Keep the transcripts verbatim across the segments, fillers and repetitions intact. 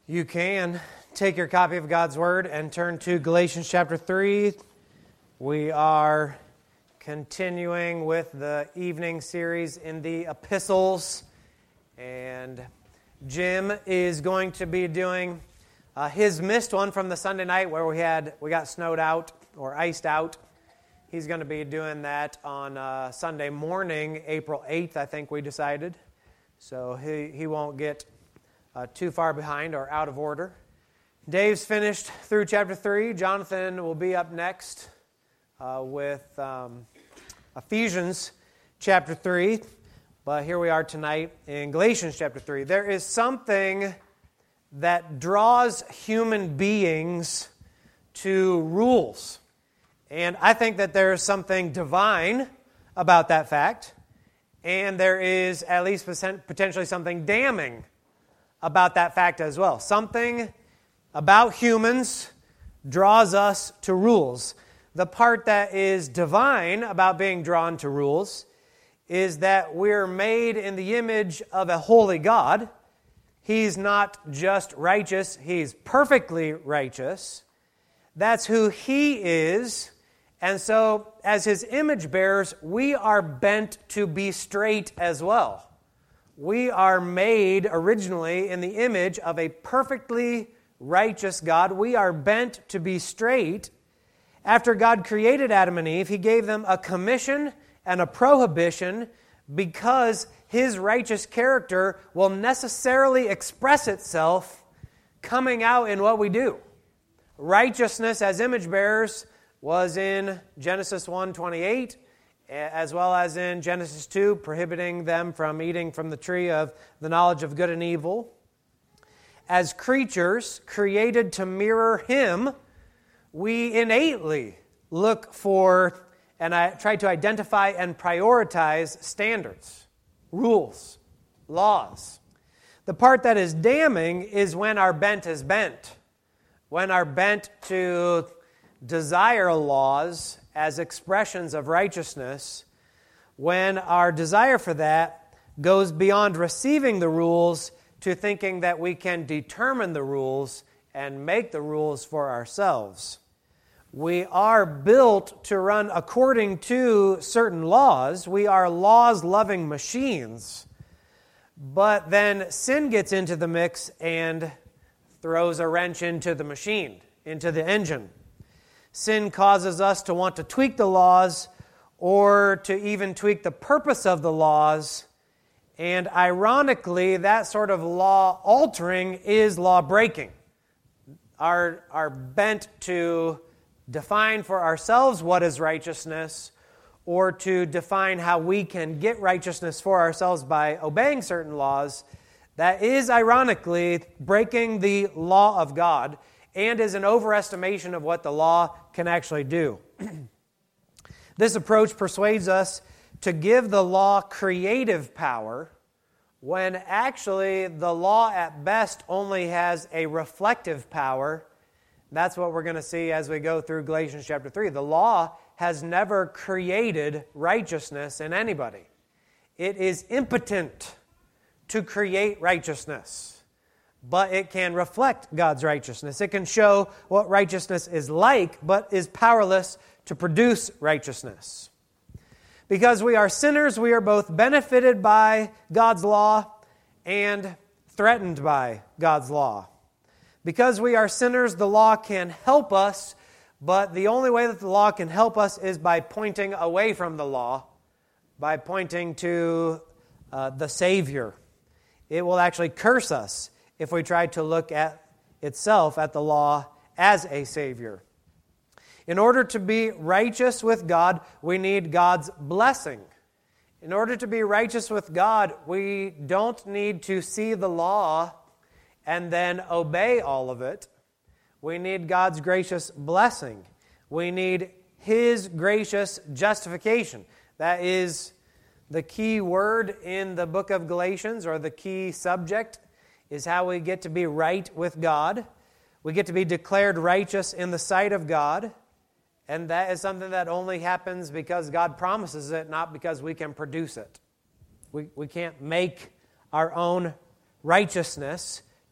You can take your copy of God's Word and turn to Galatians chapter three. We are continuing with the evening series in the epistles, and Jim is going to be doing uh, his missed one from the Sunday night where we had we got snowed out or iced out. He's going to be doing that on uh, Sunday morning, April eighth, I think we decided. So he, he won't get uh, too far behind or out of order. Dave's finished through chapter three. Jonathan will be up next uh, with um, Ephesians chapter three. But here we are tonight in Galatians chapter three. There is something that draws human beings to rules. And I think that there is something divine about that fact. And there is at least potentially something damning about that fact as well. Something about humans draws us to rules. The part that is divine about being drawn to rules is that we're made in the image of a holy God. He's not just righteous, He's perfectly righteous. That's who He is. And so, as His image bearers, we are bent to be straight as well. We are made originally in the image of a perfectly righteous God. We are bent to be straight. After God created Adam and Eve, He gave them a commission and a prohibition because His righteous character will necessarily express itself coming out in what we do. Righteousness as image bearers was in Genesis one twenty-eight, as well as in Genesis two, prohibiting them from eating from the tree of the knowledge of good and evil. As creatures created to mirror Him, we innately look for and I try to identify and prioritize standards, rules, laws. The part that is damning is when our bent is bent, when our bent to desire laws as expressions of righteousness, when our desire for that goes beyond receiving the rules to thinking that we can determine the rules and make the rules for ourselves. We are built to run according to certain laws. We are laws-loving machines. But then sin gets into the mix and throws a wrench into the machine, into the engine. Sin causes us to want to tweak the laws or to even tweak the purpose of the laws. And ironically, that sort of law altering is law breaking. Our, our bent to define for ourselves what is righteousness or to define how we can get righteousness for ourselves by obeying certain laws, that is ironically breaking the law of God and is an overestimation of what the law can actually do. This approach persuades us to give the law creative power when actually the law at best only has a reflective power. That's what we're going to see as we go through Galatians chapter three. The law has never created righteousness in anybody. It is impotent to create righteousness. But it can reflect God's righteousness. It can show what righteousness is like, but is powerless to produce righteousness. Because we are sinners, we are both benefited by God's law and threatened by God's law. Because we are sinners, the law can help us, but the only way that the law can help us is by pointing away from the law, by pointing to uh, the Savior. It will actually curse us if we try to look at itself, at the law, as a Savior. In order to be righteous with God, we need God's blessing. In order to be righteous with God, we don't need to see the law and then obey all of it. We need God's gracious blessing. We need His gracious justification. That is the key word in the book of Galatians, or the key subject, is how we get to be right with God. We get to be declared righteous in the sight of God. And that is something that only happens because God promises it, not because we can produce it. We, we can't make our own righteousness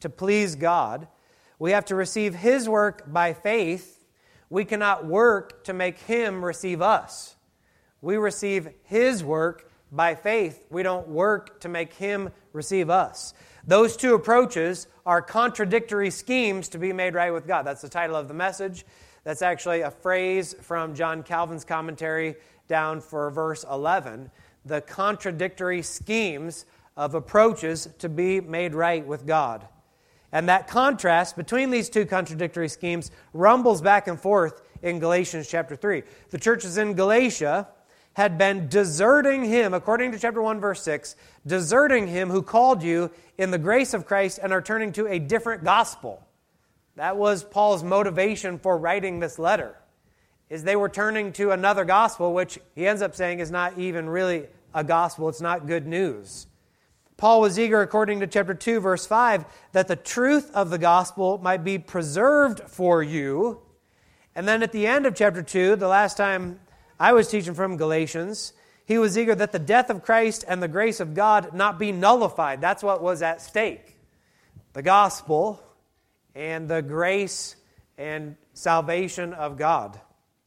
to please God. We have to receive His work by faith. We cannot work to make Him receive us. We receive His work by faith. We don't work to make Him receive us. Those two approaches are contradictory schemes to be made right with God. That's the title of the message. That's actually a phrase from John Calvin's commentary down for verse eleven. The contradictory schemes of approaches to be made right with God. And that contrast between these two contradictory schemes rumbles back and forth in Galatians chapter three. The churches in Galatia had been deserting Him, according to chapter one, verse six, deserting Him who called you in the grace of Christ and are turning to a different gospel. That was Paul's motivation for writing this letter, is they were turning to another gospel, which he ends up saying is not even really a gospel. It's not good news. Paul was eager, according to chapter two, verse five, that the truth of the gospel might be preserved for you. And then at the end of chapter two, the last time I was teaching from Galatians, he was eager that the death of Christ and the grace of God not be nullified. That's what was at stake. The gospel and the grace and salvation of God.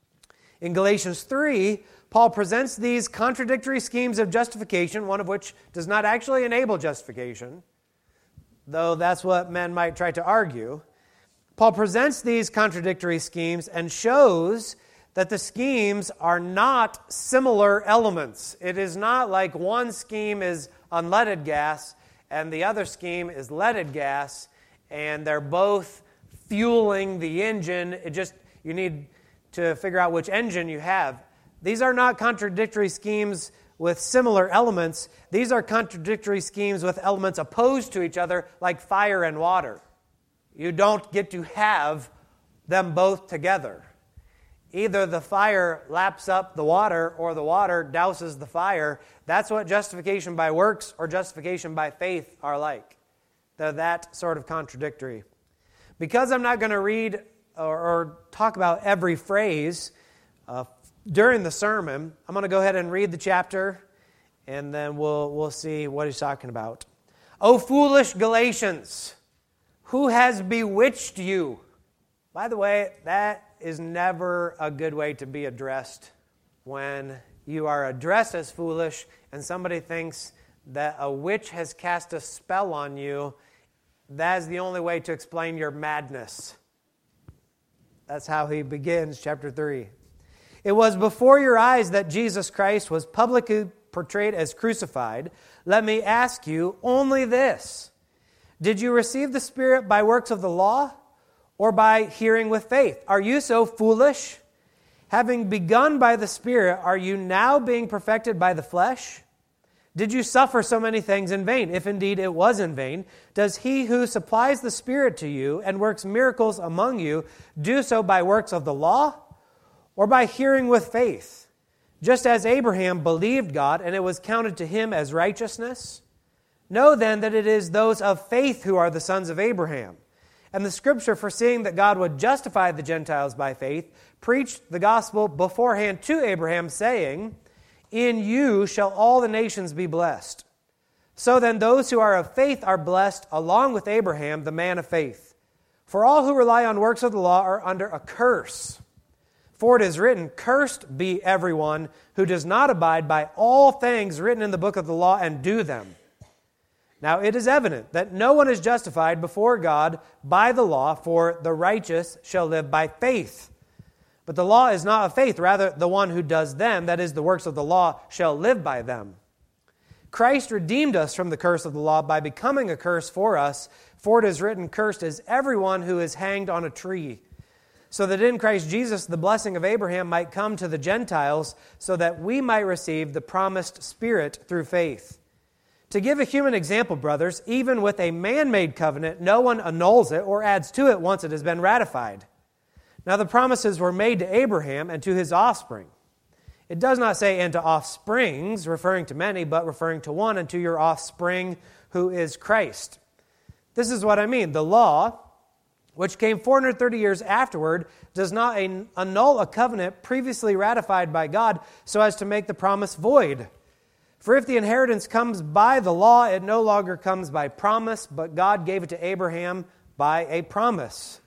In Galatians three, Paul presents these contradictory schemes of justification, one of which does not actually enable justification, though that's what men might try to argue. Paul presents these contradictory schemes and shows that the schemes are not similar elements. It is not like one scheme is unleaded gas and the other scheme is leaded gas, and they're both fueling the engine. It just, you need to figure out which engine you have. These are not contradictory schemes with similar elements. These are contradictory schemes with elements opposed to each other, like fire and water. You don't get to have them both together. Either the fire laps up the water or the water douses the fire. That's what justification by works or justification by faith are like. They're that sort of contradictory. Because I'm not going to read or, or talk about every phrase uh, during the sermon, I'm going to go ahead and read the chapter, and then we'll, we'll see what he's talking about. O foolish Galatians, who has bewitched you? By the way, that is never a good way to be addressed. When you are addressed as foolish and somebody thinks that a witch has cast a spell on you, that is the only way to explain your madness. That's how he begins chapter three. It was before your eyes that Jesus Christ was publicly portrayed as crucified. Let me ask you only this. Did you receive the Spirit by works of the law or by hearing with faith? Are you so foolish? Having begun by the Spirit, are you now being perfected by the flesh? Did you suffer so many things in vain? If indeed it was in vain, does he who supplies the Spirit to you and works miracles among you do so by works of the law or by hearing with faith? Just as Abraham believed God and it was counted to him as righteousness? Know then that it is those of faith who are the sons of Abraham. And the Scripture, foreseeing that God would justify the Gentiles by faith, preached the gospel beforehand to Abraham, saying, in you shall all the nations be blessed. So then those who are of faith are blessed along with Abraham, the man of faith. For all who rely on works of the law are under a curse. For it is written, cursed be everyone who does not abide by all things written in the book of the law and do them. Now it is evident that no one is justified before God by the law, for the righteous shall live by faith. But the law is not of faith, rather the one who does them, that is the works of the law, shall live by them. Christ redeemed us from the curse of the law by becoming a curse for us, for it is written, cursed is everyone who is hanged on a tree, so that in Christ Jesus the blessing of Abraham might come to the Gentiles, so that we might receive the promised Spirit through faith. To give a human example, brothers, even with a man-made covenant, no one annuls it or adds to it once it has been ratified. Now the promises were made to Abraham and to his offspring. It does not say, and to offsprings, referring to many, but referring to one, and to your offspring, who is Christ. This is what I mean. The law, which came four hundred thirty years afterward, does not annul a covenant previously ratified by God so as to make the promise void. For if the inheritance comes by the law, it no longer comes by promise, but God gave it to Abraham by a promise.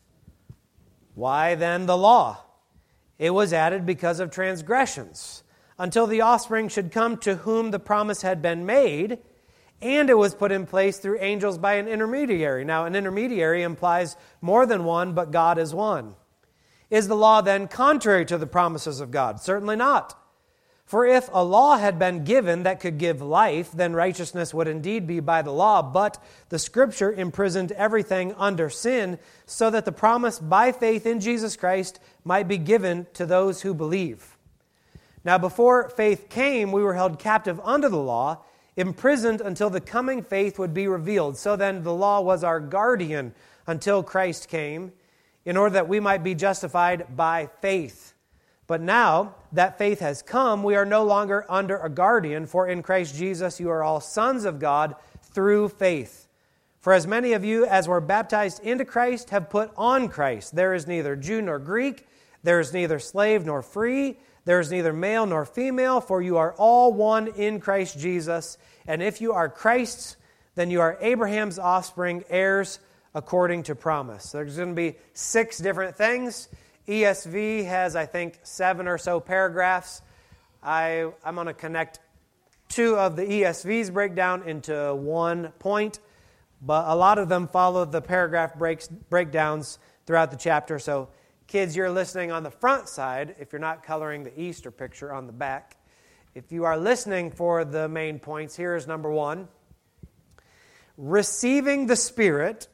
Why then the law? It was added because of transgressions, until the offspring should come to whom the promise had been made, and it was put in place through angels by an intermediary. Now, an intermediary implies more than one, but God is one. Is the law then contrary to the promises of God? Certainly not. For if a law had been given that could give life, then righteousness would indeed be by the law, but the Scripture imprisoned everything under sin, so that the promise by faith in Jesus Christ might be given to those who believe. Now before faith came, we were held captive under the law, imprisoned until the coming faith would be revealed. So then the law was our guardian until Christ came, in order that we might be justified by faith. But now that faith has come, we are no longer under a guardian, for in Christ Jesus you are all sons of God through faith. For as many of you as were baptized into Christ have put on Christ. There is neither Jew nor Greek, there is neither slave nor free, there is neither male nor female, for you are all one in Christ Jesus. And if you are Christ's, then you are Abraham's offspring, heirs according to promise. There's going to be six different things. E S V has, I think, seven or so paragraphs. I, I'm going to connect two of the E S V's breakdown into one point, but a lot of them follow the paragraph breaks, breakdowns throughout the chapter. So kids, you're listening on the front side, if you're not coloring the Easter picture on the back. If you are listening for the main points, here is number one. Receiving the Spirit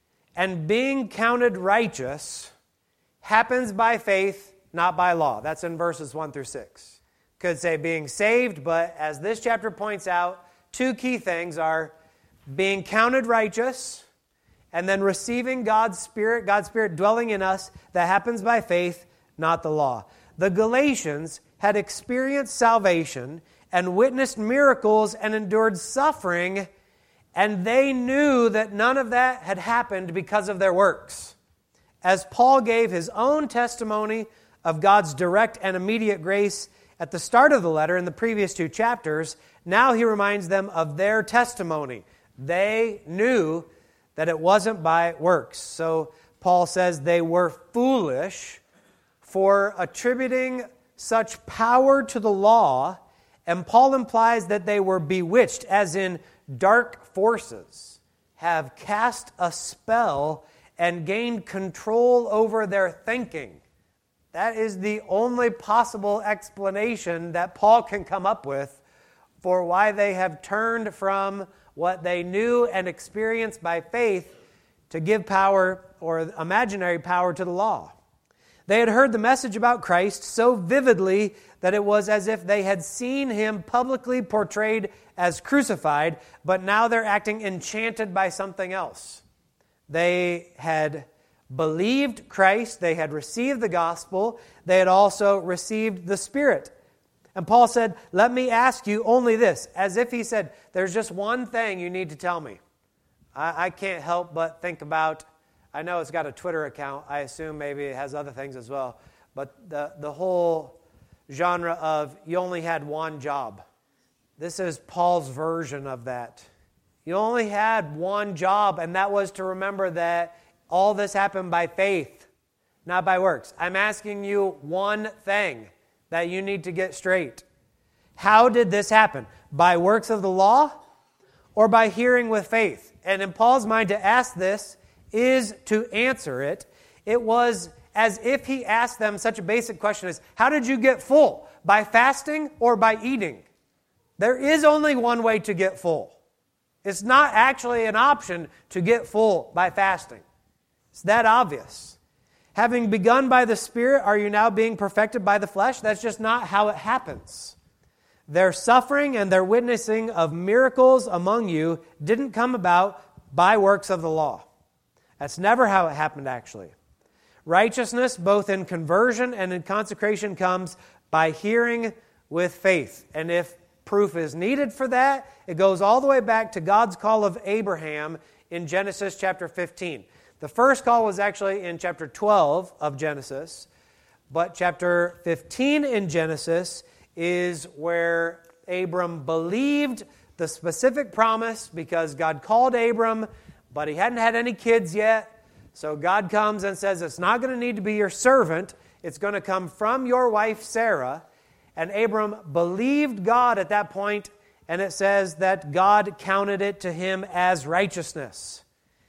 and being counted righteous happens by faith, not by law. That's in verses one through six. Could say being saved, but as this chapter points out, two key things are being counted righteous and then receiving God's Spirit, God's Spirit dwelling in us. That happens by faith, not the law. The Galatians had experienced salvation and witnessed miracles and endured suffering, and they knew that none of that had happened because of their works. As Paul gave his own testimony of God's direct and immediate grace at the start of the letter in the previous two chapters, now he reminds them of their testimony. They knew that it wasn't by works. So Paul says they were foolish for attributing such power to the law, and Paul implies that they were bewitched, as in dark forces have cast a spell and gained control over their thinking. That is the only possible explanation that Paul can come up with for why they have turned from what they knew and experienced by faith to give power or imaginary power to the law. They had heard the message about Christ so vividly that it was as if they had seen him publicly portrayed as crucified, but now they're acting enchanted by something else. They had believed Christ, they had received the gospel, they had also received the Spirit. And Paul said, let me ask you only this, as if he said, there's just one thing you need to tell me. I, I can't help but think about, I know it's got a Twitter account, I assume maybe it has other things as well, but the, the whole genre of you only had one job. This is Paul's version of that. You only had one job, and that was to remember that all this happened by faith, not by works. I'm asking you one thing that you need to get straight. How did this happen? By works of the law or by hearing with faith? And in Paul's mind, to ask this is to answer it. It was as if he asked them such a basic question as, how did you get full? By fasting or by eating? There is only one way to get full. It's not actually an option to get full by fasting. It's that obvious. Having begun by the Spirit, are you now being perfected by the flesh? That's just not how it happens. Their suffering and their witnessing of miracles among you didn't come about by works of the law. That's never how it happened, actually. Righteousness, both in conversion and in consecration, comes by hearing with faith. And if proof is needed for that, it goes all the way back to God's call of Abraham in Genesis chapter fifteen. The first call was actually in chapter twelve of Genesis, but chapter fifteen in Genesis is where Abram believed the specific promise because God called Abram, but he hadn't had any kids yet. So God comes and says, it's not going to need to be your servant. It's going to come from your wife Sarah. And Abram believed God at that point, and it says that God counted it to him as righteousness.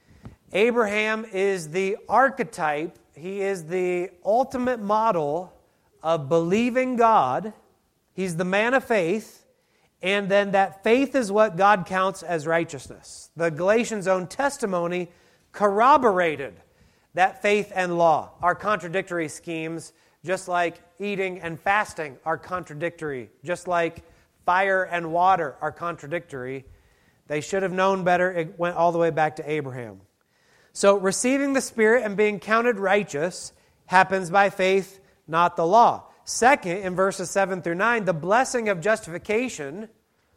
Abraham is the archetype. He is the ultimate model of believing God. He's the man of faith. And then that faith is what God counts as righteousness. The Galatians' own testimony corroborated that faith and law are contradictory schemes, just like eating and fasting are contradictory, just like fire and water are contradictory. They should have known better. It went all the way back to Abraham. So receiving the Spirit and being counted righteous happens by faith, not the law. Second, in verses seven through nine, the blessing of justification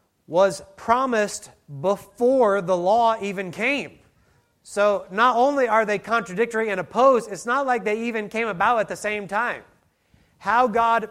was promised before the law even came. So not only are they contradictory and opposed, it's not like they even came about at the same time. How God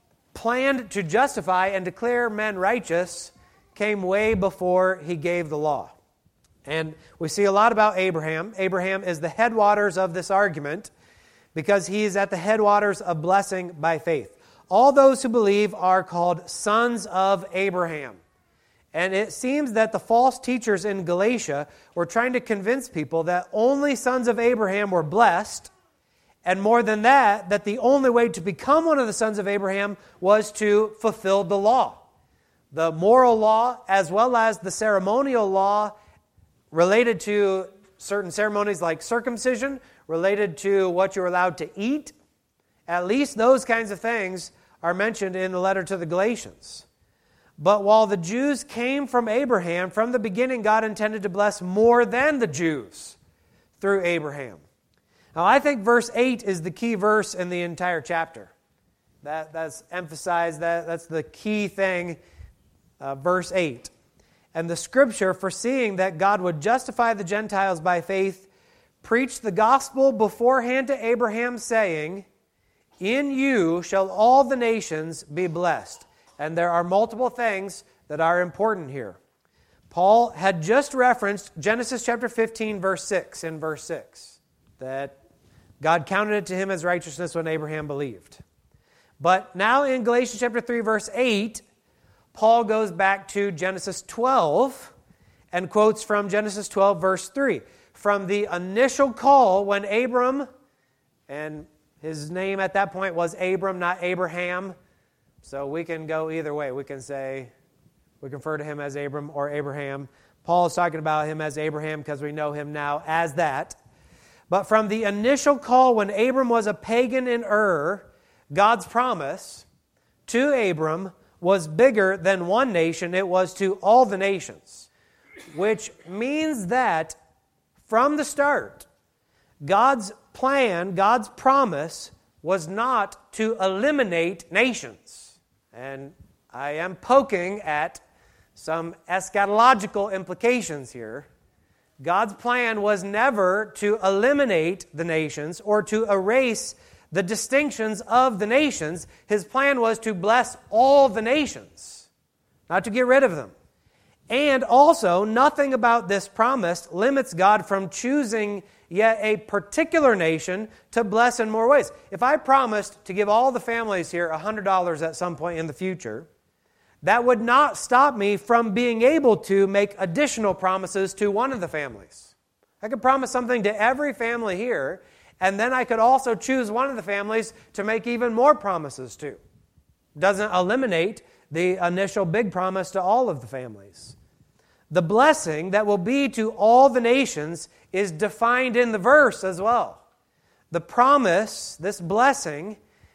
planned to justify and declare men righteous came way before he gave the law. And we see a lot about Abraham. Abraham is the headwaters of this argument because he is at the headwaters of blessing by faith. All those who believe are called sons of Abraham. And it seems that the false teachers in Galatia were trying to convince people that only sons of Abraham were blessed, and more than that, that the only way to become one of the sons of Abraham was to fulfill the law. The moral law as well as the ceremonial law related to certain ceremonies like circumcision, related to what you're allowed to eat. At least those kinds of things are mentioned in the letter to the Galatians. But while the Jews came from Abraham, from the beginning God intended to bless more than the Jews through Abraham. Now I think verse eight is the key verse in the entire chapter. That, that's emphasized, that, that's the key thing, uh, verse eight. And the Scripture, foreseeing that God would justify the Gentiles by faith, preached the gospel beforehand to Abraham, saying, in you shall all the nations be blessed. And there are multiple things that are important here. Paul had just referenced Genesis chapter fifteen, verse six, in verse six, that God counted it to him as righteousness when Abraham believed. But now in Galatians chapter three, verse eight, Paul goes back to Genesis twelve and quotes from Genesis twelve, verse three. From the initial call when Abram, and his name at that point was Abram, not Abraham, so we can go either way. We can say, we can refer to him as Abram or Abraham. Paul is talking about him as Abraham because we know him now as that. But from the initial call when Abram was a pagan in Ur, God's promise to Abram was bigger than one nation. It was to all the nations, which means that from the start, God's plan, God's promise was not to eliminate nations. And I am poking at some eschatological implications here. God's plan was never to eliminate the nations or to erase the distinctions of the nations. His plan was to bless all the nations, not to get rid of them. And also, nothing about this promise limits God from choosing yet a particular nation to bless in more ways. If I promised to give all the families here one hundred dollars at some point in the future, that would not stop me from being able to make additional promises to one of the families. I could promise something to every family here, and then I could also choose one of the families to make even more promises to. Doesn't eliminate the initial big promise to all of the families. The blessing that will be to all the nations is defined in the verse as well. The promise, this blessing,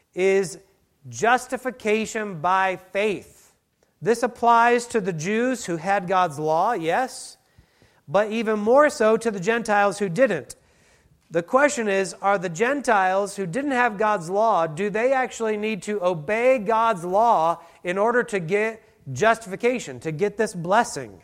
is justification by faith. This applies to the Jews who had God's law, yes, but even more so to the Gentiles who didn't. The question is, are the Gentiles who didn't have God's law, do they actually need to obey God's law in order to get justification, to get this blessing?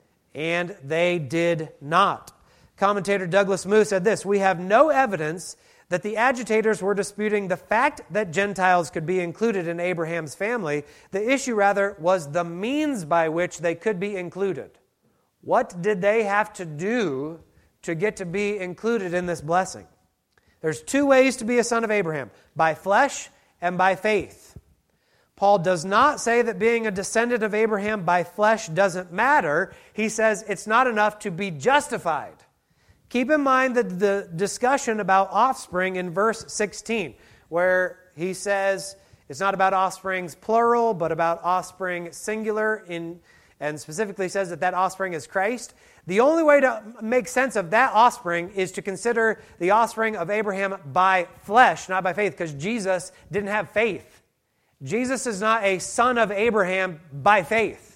And they did not. Commentator Douglas Moo said this, we have no evidence that the agitators were disputing the fact that Gentiles could be included in Abraham's family. The issue, rather, was the means by which they could be included. What did they have to do to get to be included in this blessing? There's two ways to be a son of Abraham, by flesh and by faith. Paul does not say that being a descendant of Abraham by flesh doesn't matter. He says it's not enough to be justified. Keep in mind that the discussion about offspring in verse sixteen, where he says it's not about offsprings plural, but about offspring singular, in, and specifically says that that offspring is Christ. The only way to make sense of that offspring is to consider the offspring of Abraham by flesh, not by faith, because Jesus didn't have faith. Jesus is not a son of Abraham by faith.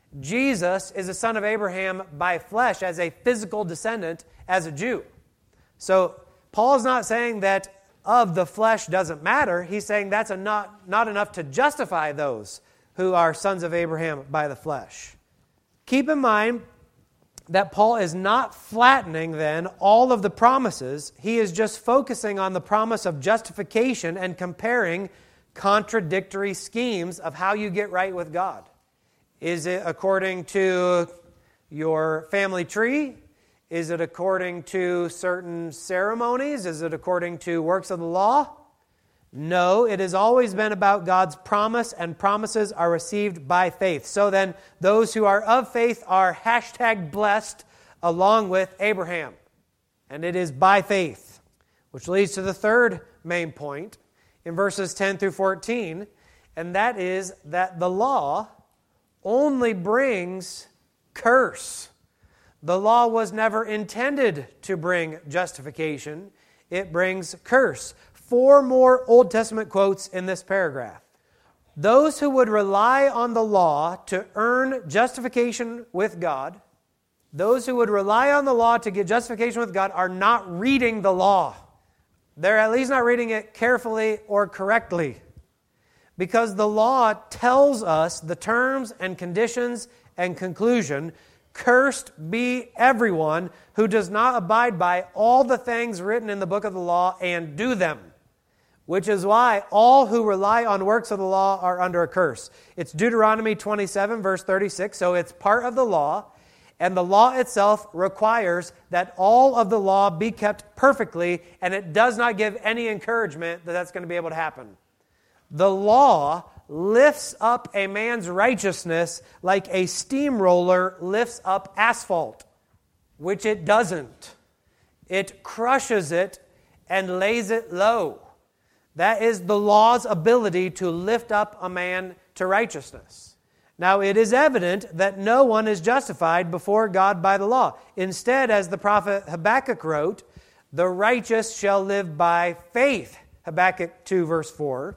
Jesus is a son of Abraham by flesh, as a physical descendant, as a Jew. So Paul's not saying that of the flesh doesn't matter. He's saying that's a not, not enough to justify those who are sons of Abraham by the flesh. Keep in mind that Paul is not flattening then all of the promises. He is just focusing on the promise of justification and comparing contradictory schemes of how you get right with God. Is it according to your family tree? Is it according to certain ceremonies? Is it according to works of the law? No, it has always been about God's promise, and promises are received by faith. So then, those who are of faith are hashtag blessed along with Abraham. And it is by faith. Which leads to the third main point in verses ten through fourteen, and that is that the law only brings curse. The law was never intended to bring justification. It brings curse. Four more Old Testament quotes in this paragraph. Those who would rely on the law to earn justification with God, those who would rely on the law to get justification with God are not reading the law. They're at least not reading it carefully or correctly. Because the law tells us the terms and conditions and conclusion. Cursed be everyone who does not abide by all the things written in the book of the law and do them. Which is why all who rely on works of the law are under a curse. It's Deuteronomy twenty-seven, verse thirty-six, so it's part of the law. And the law itself requires that all of the law be kept perfectly, and it does not give any encouragement that that's going to be able to happen. The law lifts up a man's righteousness like a steamroller lifts up asphalt, which it doesn't. It crushes it and lays it low. That is the law's ability to lift up a man to righteousness. Now, it is evident that no one is justified before God by the law. Instead, as the prophet Habakkuk wrote, the righteous shall live by faith. Habakkuk two, verse four.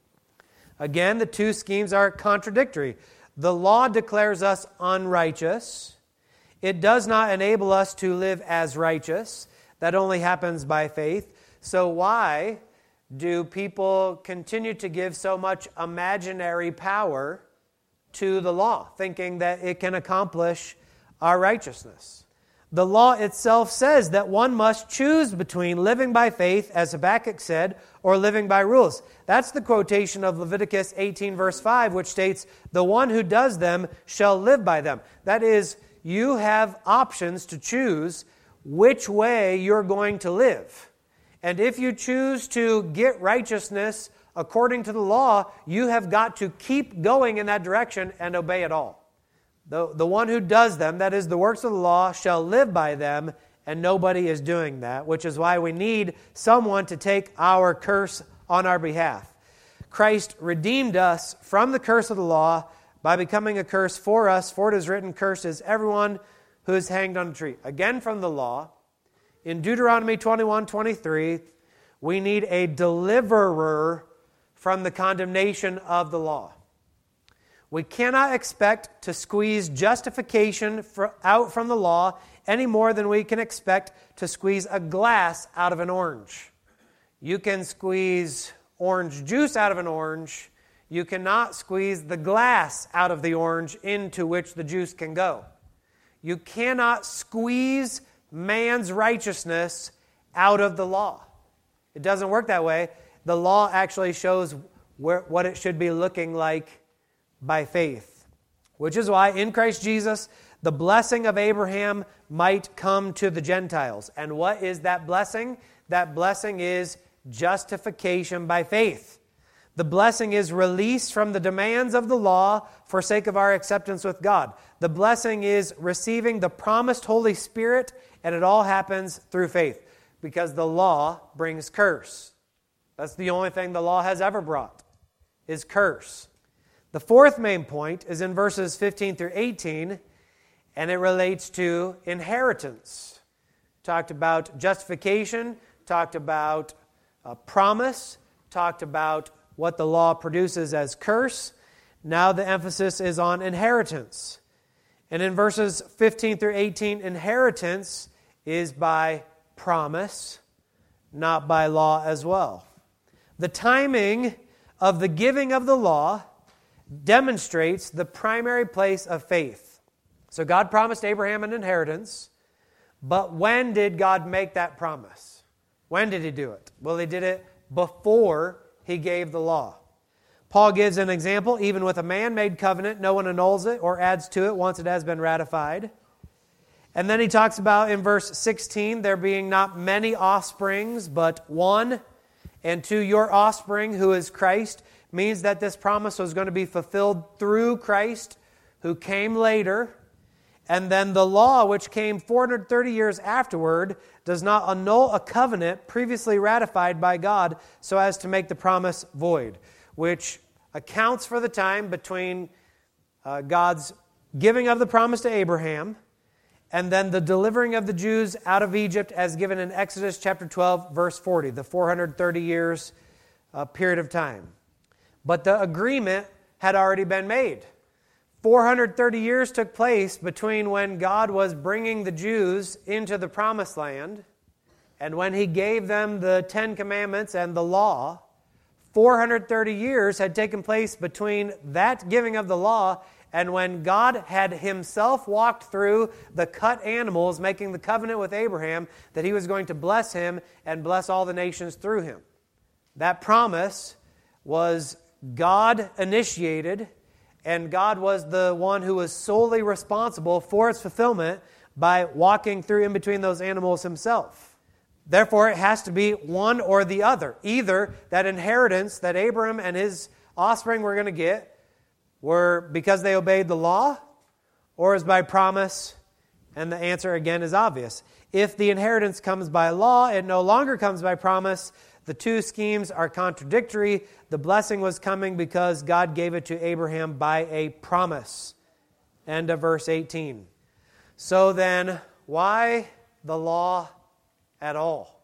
Again, the two schemes are contradictory. The law declares us unrighteous. It does not enable us to live as righteous. That only happens by faith. So why do people continue to give so much imaginary power to the law, thinking that it can accomplish our righteousness? The law itself says that one must choose between living by faith, as Habakkuk said, or living by rules. That's the quotation of Leviticus eighteen, verse five, which states, "The one who does them shall live by them." That is, you have options to choose which way you're going to live. And if you choose to get righteousness according to the law, you have got to keep going in that direction and obey it all. The, the one who does them, that is the works of the law, shall live by them, and nobody is doing that, which is why we need someone to take our curse on our behalf. Christ redeemed us from the curse of the law by becoming a curse for us, for it is written, "Cursed is everyone who is hanged on a tree." Again from the law, in Deuteronomy twenty-one, twenty-three, we need a deliverer from the condemnation of the law. We cannot expect to squeeze justification for, out from the law any more than we can expect to squeeze a glass out of an orange. You can squeeze orange juice out of an orange. You cannot squeeze the glass out of the orange into which the juice can go. You cannot squeeze man's righteousness out of the law. It doesn't work that way. The law actually shows where, what it should be looking like by faith, which is why in Christ Jesus, the blessing of Abraham might come to the Gentiles. And what is that blessing? That blessing is justification by faith. The blessing is release from the demands of the law for sake of our acceptance with God. The blessing is receiving the promised Holy Spirit, and it all happens through faith because the law brings curse. That's the only thing the law has ever brought, is curse. The fourth main point is in verses fifteen through eighteen, and it relates to inheritance. Talked about justification, talked about a promise, talked about what the law produces as curse. Now the emphasis is on inheritance. And in verses fifteen through eighteen, inheritance is by promise, not by law as well. The timing of the giving of the law demonstrates the primary place of faith. So God promised Abraham an inheritance, but when did God make that promise? When did He do it? Well, He did it before He gave the law. Paul gives an example. Even with a man-made covenant, no one annuls it or adds to it once it has been ratified. And then he talks about in verse sixteen, there being not many offsprings, but one, and to your offspring, who is Christ, means that this promise was going to be fulfilled through Christ, who came later. And then the law, which came four hundred thirty years afterward, does not annul a covenant previously ratified by God so as to make the promise void, which accounts for the time between uh, God's giving of the promise to Abraham and then the delivering of the Jews out of Egypt as given in Exodus chapter twelve, verse forty, the four hundred thirty years uh, period of time. But the agreement had already been made. four hundred thirty years took place between when God was bringing the Jews into the promised land and when He gave them the Ten Commandments and the law. four hundred thirty years had taken place between that giving of the law and when God had Himself walked through the cut animals, making the covenant with Abraham that He was going to bless him and bless all the nations through him. That promise was God initiated, and God was the one who was solely responsible for its fulfillment by walking through in between those animals Himself. Therefore, it has to be one or the other. Either that inheritance that Abram and his offspring were going to get were because they obeyed the law, or is by promise, and the answer again is obvious. If the inheritance comes by law, it no longer comes by promise. The two schemes are contradictory. The blessing was coming because God gave it to Abraham by a promise. End of verse eighteen. So then, why the law at all?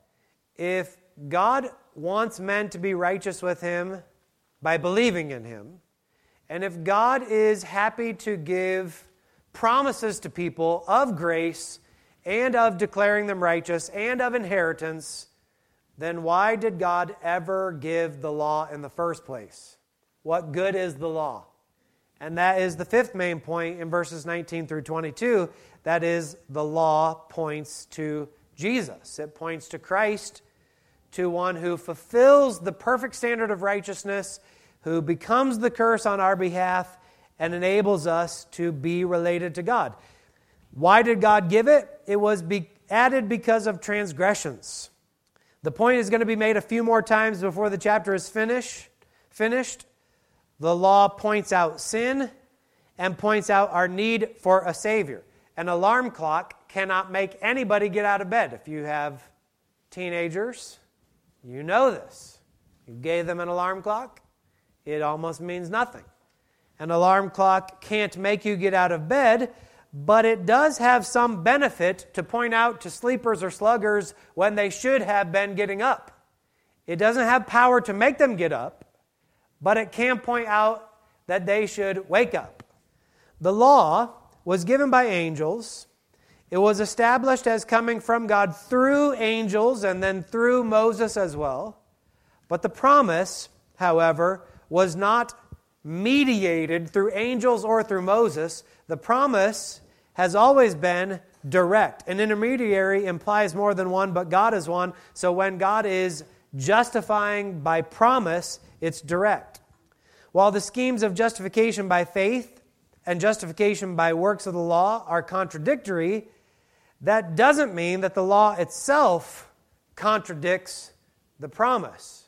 If God wants men to be righteous with Him by believing in Him, and if God is happy to give promises to people of grace and of declaring them righteous and of inheritance, then why did God ever give the law in the first place? What good is the law? And that is the fifth main point in verses nineteen through twenty-two. That is, the law points to Jesus. It points to Christ, to one who fulfills the perfect standard of righteousness, who becomes the curse on our behalf and enables us to be related to God. Why did God give it? It was be added because of transgressions. The point is going to be made a few more times before the chapter is finish, finished. The law points out sin and points out our need for a Savior. An alarm clock cannot make anybody get out of bed. If you have teenagers, you know this. You gave them an alarm clock, it almost means nothing. An alarm clock can't make you get out of bed, but it does have some benefit to point out to sleepers or sluggers when they should have been getting up. It doesn't have power to make them get up, but it can point out that they should wake up. The law was given by angels. It was established as coming from God through angels and then through Moses as well. But the promise, however, was not mediated through angels or through Moses. The promise has always been direct. An intermediary implies more than one, but God is one. So when God is justifying by promise, it's direct. While the schemes of justification by faith and justification by works of the law are contradictory, that doesn't mean that the law itself contradicts the promise.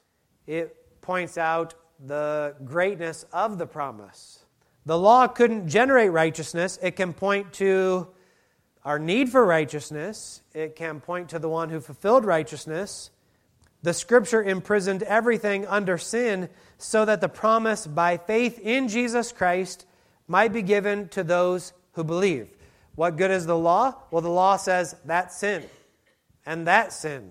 It points out the greatness of the promise. The law couldn't generate righteousness. It can point to our need for righteousness. It can point to the one who fulfilled righteousness. The Scripture imprisoned everything under sin so that the promise by faith in Jesus Christ might be given to those who believe. What good is the law? Well, the law says that's sin, and that's sin,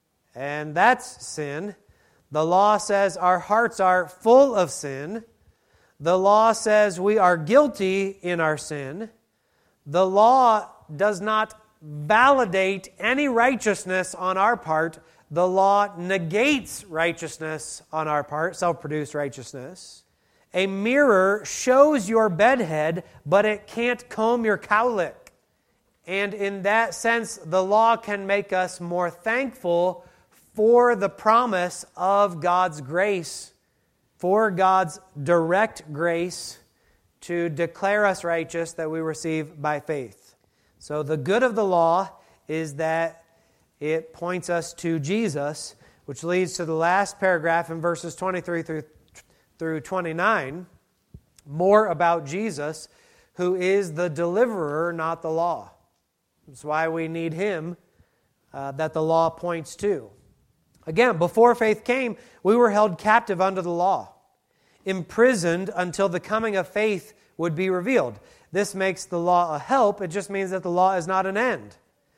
and that's sin. The law says our hearts are full of sin. The law says we are guilty in our sin. The law does not validate any righteousness on our part. The law negates righteousness on our part, self-produced righteousness. A mirror shows your bedhead, but it can't comb your cowlick. And in that sense, the law can make us more thankful for the promise of God's grace, for God's direct grace to declare us righteous that we receive by faith. So the good of the law is that it points us to Jesus, which leads to the last paragraph in verses twenty-three through, through twenty-nine, more about Jesus, who is the deliverer, not the law. That's why we need Him uh, that the law points to. Again, before faith came, we were held captive under the law, imprisoned until the coming of faith would be revealed. This makes the law a help. It just means that the law is not an end.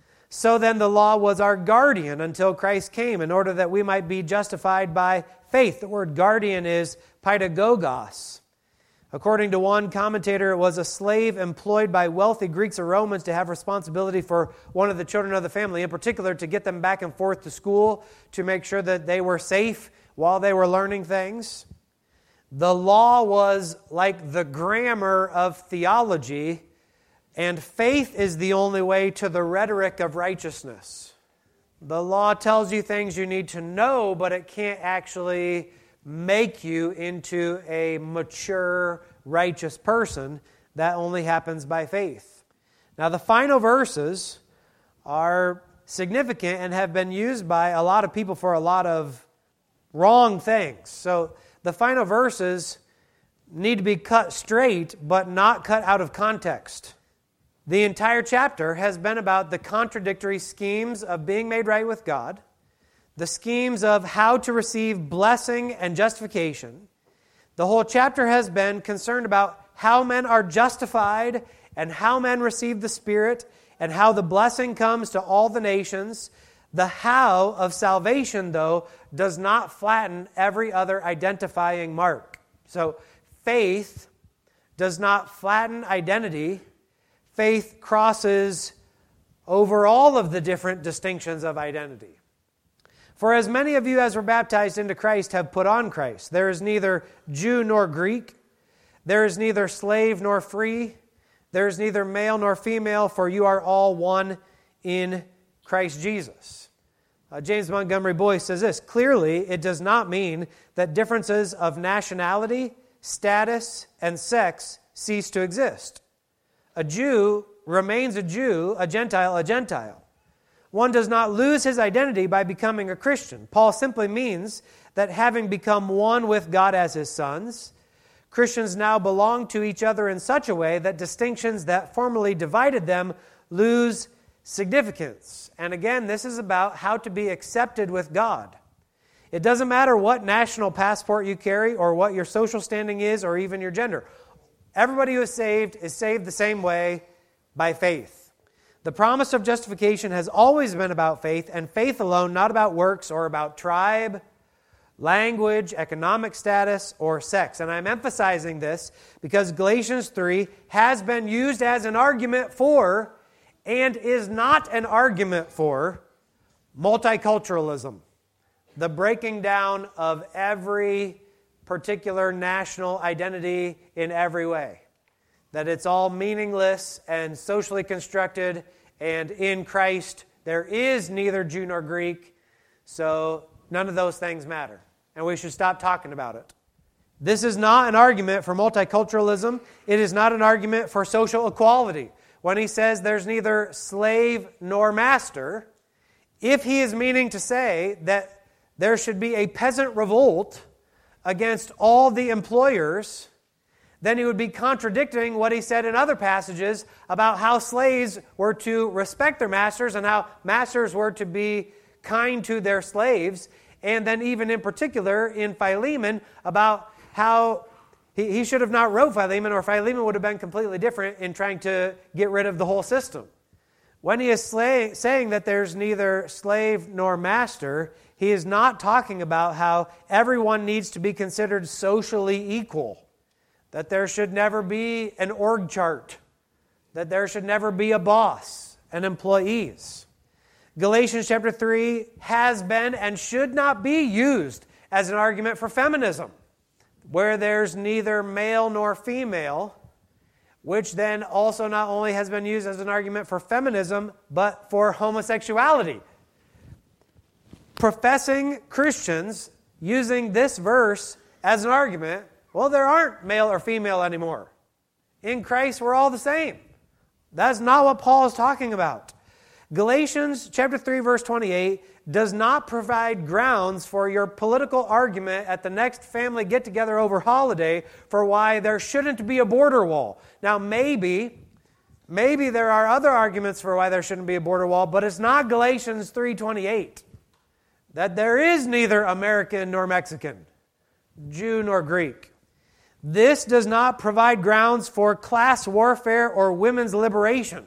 So then the law was our guardian until Christ came in order that we might be justified by faith. The word guardian is paidagogos. According to one commentator, it was a slave employed by wealthy Greeks or Romans to have responsibility for one of the children of the family, in particular to get them back and forth to school, to make sure that they were safe while they were learning things. The law was like the grammar of theology, and faith is the only way to the rhetoric of righteousness. The law tells you things you need to know, but it can't actually make you into a mature, righteous person. That only happens by faith. Now, the final verses are significant and have been used by a lot of people for a lot of wrong things. So, the final verses need to be cut straight, but not cut out of context. The entire chapter has been about the contradictory schemes of being made right with God, the schemes of how to receive blessing and justification. The whole chapter has been concerned about how men are justified and how men receive the Spirit and how the blessing comes to all the nations. The how of salvation, though, does not flatten every other identifying mark. So faith does not flatten identity. Faith crosses over all of the different distinctions of identity. For as many of you as were baptized into Christ have put on Christ. There is neither Jew nor Greek. There is neither slave nor free. There is neither male nor female, for you are all one in Christ Jesus. Uh, James Montgomery Boyce says this, clearly it does not mean that differences of nationality, status, and sex cease to exist. A Jew remains a Jew, a Gentile a Gentile. One does not lose his identity by becoming a Christian. Paul simply means that having become one with God as his sons, Christians now belong to each other in such a way that distinctions that formerly divided them lose significance. And again, this is about how to be accepted with God. It doesn't matter what national passport you carry or what your social standing is or even your gender. Everybody who is saved is saved the same way, by faith. The promise of justification has always been about faith, and faith alone, not about works or about tribe, language, economic status, or sex. And I'm emphasizing this because Galatians three has been used as an argument for, and is not an argument for, multiculturalism. The breaking down of every particular national identity in every way. That it's all meaningless and socially constructed, and in Christ there is neither Jew nor Greek, so none of those things matter, and we should stop talking about it. This is not an argument for multiculturalism. It is not an argument for social equality. When he says there's neither slave nor master, if he is meaning to say that there should be a peasant revolt against all the employers, then he would be contradicting what he said in other passages about how slaves were to respect their masters and how masters were to be kind to their slaves, and then even in particular in Philemon about how he, he should have not wrote Philemon, or Philemon would have been completely different in trying to get rid of the whole system. When he is slay, saying that there's neither slave nor master, he is not talking about how everyone needs to be considered socially equal, that there should never be an org chart, that there should never be a boss and employees. Galatians chapter three has been and should not be used as an argument for feminism, where there's neither male nor female, which then also not only has been used as an argument for feminism, but for homosexuality. Professing Christians using this verse as an argument, well, there aren't male or female anymore. In Christ, we're all the same. That's not what Paul is talking about. Galatians chapter three, verse twenty-eight does not provide grounds for your political argument at the next family get-together over holiday for why there shouldn't be a border wall. Now, maybe, maybe there are other arguments for why there shouldn't be a border wall, but it's not Galatians three twenty-eight. That there is neither American nor Mexican, Jew nor Greek. This does not provide grounds for class warfare or women's liberation.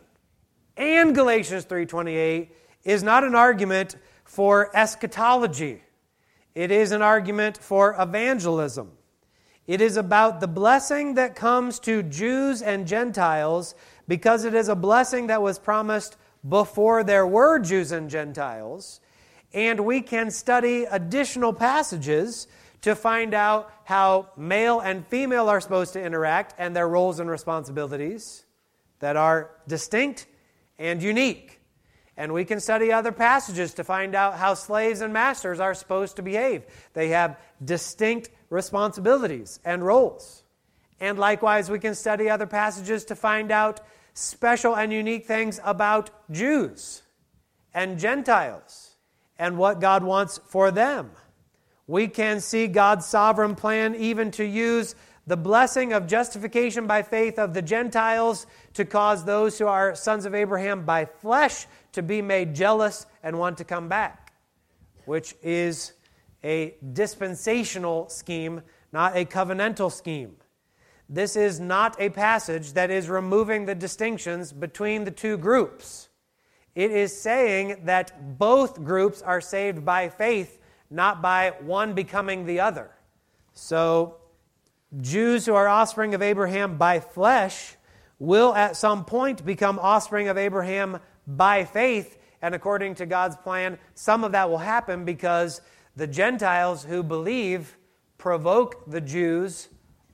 And Galatians three twenty-eight is not an argument for eschatology. It is an argument for evangelism. It is about the blessing that comes to Jews and Gentiles because it is a blessing that was promised before there were Jews and Gentiles. And we can study additional passages to find out how male and female are supposed to interact and their roles and responsibilities that are distinct and unique. And we can study other passages to find out how slaves and masters are supposed to behave. They have distinct responsibilities and roles. And likewise, we can study other passages to find out special and unique things about Jews and Gentiles and what God wants for them. We can see God's sovereign plan even to use the blessing of justification by faith of the Gentiles to cause those who are sons of Abraham by flesh to be made jealous and want to come back, which is a dispensational scheme, not a covenantal scheme. This is not a passage that is removing the distinctions between the two groups. It is saying that both groups are saved by faith, not by one becoming the other. So, Jews who are offspring of Abraham by flesh will at some point become offspring of Abraham by faith, and according to God's plan, some of that will happen because the Gentiles who believe provoke the Jews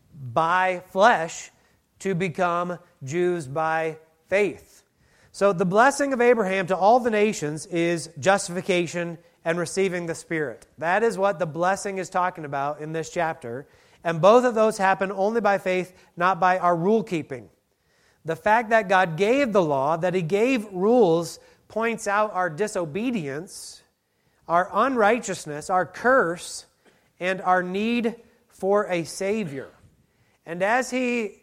by flesh to become Jews by faith. So the blessing of Abraham to all the nations is justification and receiving the Spirit. That is what the blessing is talking about in this chapter. And both of those happen only by faith, not by our rule keeping. The fact that God gave the law, that He gave rules, points out our disobedience, our unrighteousness, our curse, and our need for a Savior. And as he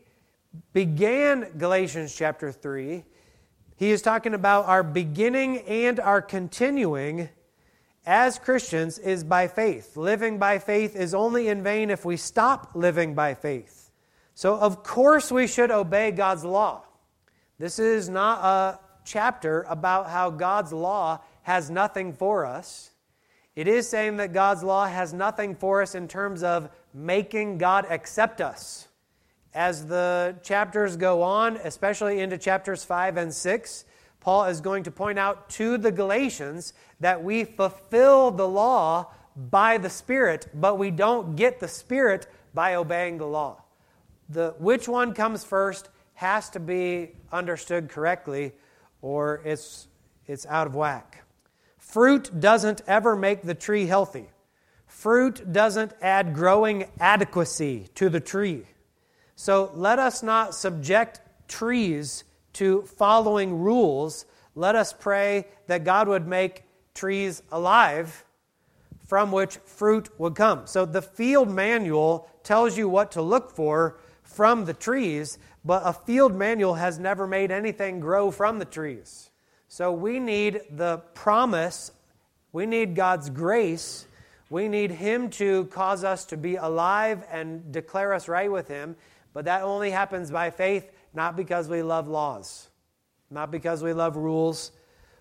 began Galatians chapter three, he is talking about our beginning and our continuing as Christians is by faith. Living by faith is only in vain if we stop living by faith. So, of course, we should obey God's law. This is not a chapter about how God's law has nothing for us. It is saying that God's law has nothing for us in terms of making God accept us. As the chapters go on, especially into chapters five and six, Paul is going to point out to the Galatians that we fulfill the law by the Spirit, but we don't get the Spirit by obeying the law. The which one comes first has to be understood correctly, or it's it's out of whack. Fruit doesn't ever make the tree healthy. Fruit doesn't add growing adequacy to the tree. So let us not subject trees to following rules. Let us pray that God would make trees alive from which fruit would come. So the field manual tells you what to look for from the trees, but a field manual has never made anything grow from the trees. So we need the promise, we need God's grace, we need Him to cause us to be alive and declare us right with Him, but that only happens by faith, not because we love laws, not because we love rules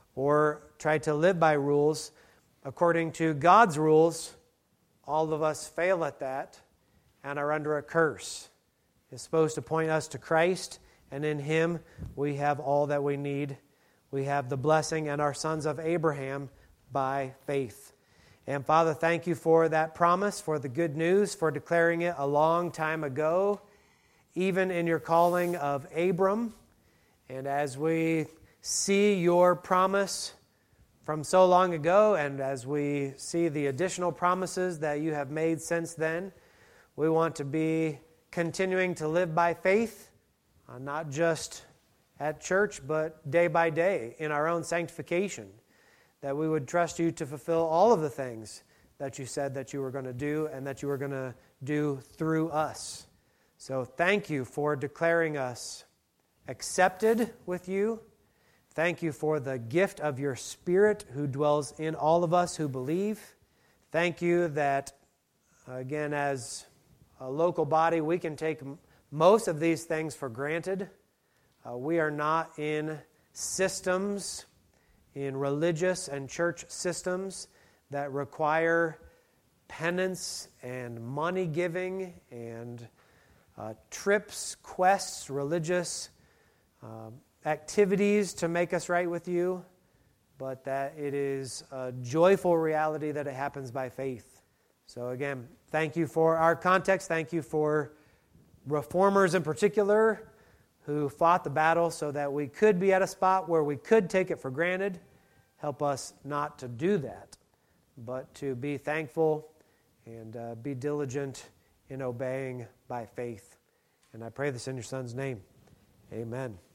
or try to live by rules. According to God's rules, all of us fail at that and are under a curse. It's supposed to point us to Christ, and in Him we have all that we need. We have the blessing and are sons of Abraham by faith. And Father, thank you for that promise, for the good news, for declaring it a long time ago, even in your calling of Abram. And as we see your promise from so long ago, and as we see the additional promises that you have made since then, we want to be continuing to live by faith, uh, not just at church, but day by day in our own sanctification, that we would trust you to fulfill all of the things that you said that you were going to do and that you were going to do through us. So thank you for declaring us accepted with you. Thank you for the gift of your Spirit who dwells in all of us who believe. Thank you that, again, as a local body, we can take most of these things for granted. Uh, we are not in systems, in religious and church systems that require penance and money giving and uh, trips, quests, religious uh, activities to make us right with you, but that it is a joyful reality that it happens by faith. So again, thank you for our context. Thank you for reformers in particular who fought the battle so that we could be at a spot where we could take it for granted. Help us not to do that, but to be thankful and uh, be diligent in obeying by faith. And I pray this in your Son's name. Amen.